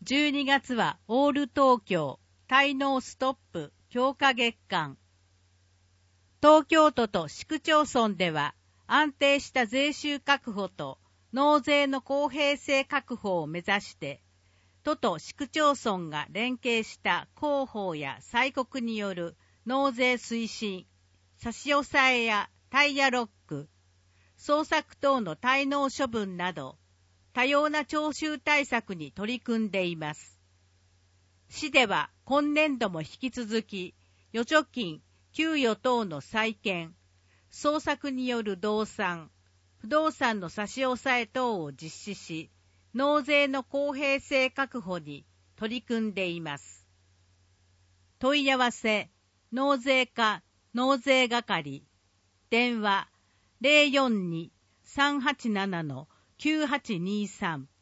12月はオール東京滞納ストップ強化月間。東京都と市区町村では安定した税収確保と納税の公平性確保を目指して都と市区町村が連携した広報や催告による納税推進、差し押さえやタイヤロック、捜索等の滞納処分など多様な徴収対策に取り組んでいます。市では今年度も引き続き預貯金、給与等の再建、捜索による動産、不動産の差し押さえ等を実施し、納税の公平性確保に取り組んでいます。問い合わせ、納税課、納税係、電話 042-387-9823